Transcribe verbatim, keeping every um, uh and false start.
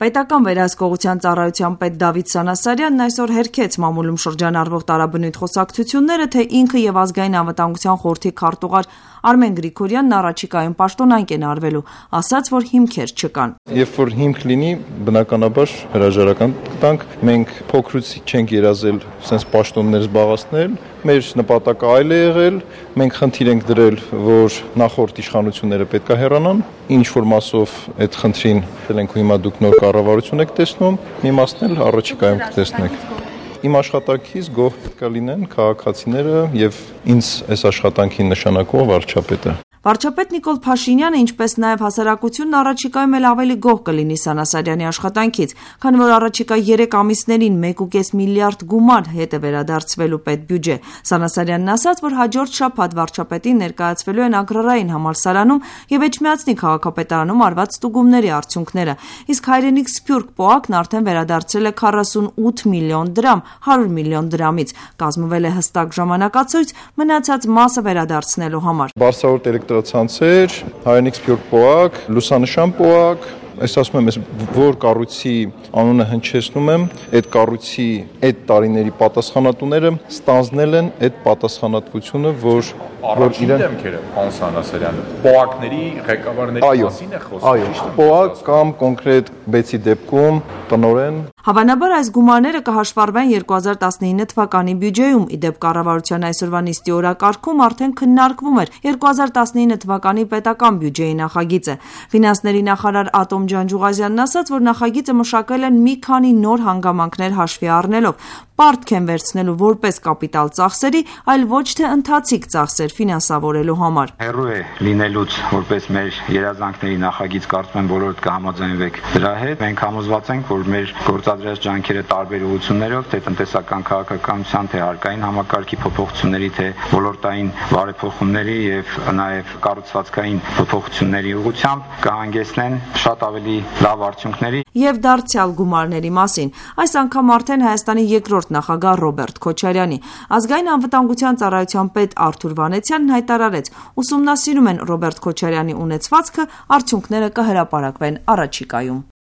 Պետական վերահսկողության ծառայության պետ Դավիթ Սանասարյանն այսօր հերքեց մամուլում շրջանառվող տարաբնույթ խոսակցությունները, թե ինքը եւ ազգային անվտանգության խորհրդի քարտուղար Արմեն Գրիգորյանն առաջիկայում պաշտոնանկ են արվելու, ասաց, որ հիմքեր չկան։ Երբ որ հիմք լինի, բնականաբար հրաժարական կտանք, մենք փոքրուց չենք երազել sense պաշտոններ զբաղեցնել, մեր նպատակը այլ է եղել, մենք խնդիր ենք դրել, որ նախորդ իշխանությունները պետք է հեռանան, ինչ որ մասով այդ խնդրին դել ենք ու հիմա դուք նոր կառավարություն եք տեսնում, մի մասն էլ առաջիկայում կտեսնեք։ Իմ աշխատանքից գոհ պետք է լինեն քաղաքացիները եւ ինձ այս աշխատանքին նշանակող վարչապետը։ Վարչապետ Նիկոլ Փաշինյանը, ինչպես նաև հասարակությունն առաջիկայում էլ ավելի գոհ կլինի Սանասարյանի աշխատանքից, քանի որ առաջիկա երեք ամիսներին մեկ կόμμα պենս միլիարդ գումար հետ է վերադարձվելու պետբյուջե։ Սանասարյանն ասաց, որ հաջորդ շաբաթ վարչապետին ներկայացվելու են Ագրարային համալսարանում եւ Էջմիածնի քաղաքապետարանում արված ստուգումների արդյունքները, իսկ Հայրենիք Սփյուռք պոակն արդեն վերադարձել է քառասունութ միլիոն դրամ հարյուր միլիոն դրամից, կազմվել է հստակ ժամանակացույց մնացած մասը վերադարձնելու համար։ Բարսավոտ ցանցեր, Հայրենիք Սփյուռք պոակ, Լուսանշան պոակ, այս ասում եմ, որ կառույցի անունը հնչեցնում եմ, այդ կառույցի այդ տարիների պատասխանատուները ստանձնել են այդ պատասխանատվությունը, որ որ իրեն դեմքերը պարոն Սանասարյանը պոակների ղեկավարների մասին է խոսքը։ Այո, պոակ կամ կոնկրետ բեցի դեպքում տնօրեն։ Հավանաբար այս գումարները կհաշվառվեն երկու հազար տասնինը թվականի բյուջեում, ի դեպ կառավարության այսօրվա նիստի օրակարգում արդեն քննարկվում էր երկու հազար տասնինը թվականի պետական բյուջեի նախագիծը։ Ֆինանսների նախարար Ատոմ Ջանջուղազյանն ասաց, որ նախագիծը մշակել են մի քանի նոր հանգամանքներ հաշվի առնելով, պարտք են վերցնելու որպես կապիտալ ծախսերի, այլ ոչ թե ընթացիկ ծախսեր ֆինանսավորելու համար։ Հեռու է լինելուց որպես մեր երազանքների նախագիծ, կարծում եմ բոլորդ կհամաձայնվեք դրա հետ։ Մենք համոզված ենք, որ մեր գործադրած ջանքերը տարբեր ուղղություններով, թե տնտեսական քաղաքականության, թե հարկային համակարգի փոփոխությունների, թե ոլորտային բարեփոխումների եւ նաեւ կառուցվածքային փոփոխությունների ուղղությամբ կհանգեցնեն շատ ավելի լավ արդյունքների։ Եվ դարձյալ գումարների մասին այս անգամ արդեն Հայաստանի երկրորդ նախագահ Ռոբերտ Քոչարյանի ազգային անվտանգության ծառայության պետ Արթուր Վանեցյանն հայտարարեց. ուսումնասիրում են Ռոբերտ Քոչարյանի ունեցվածքը, արդյունքները կհրապարակվեն առաջիկայում։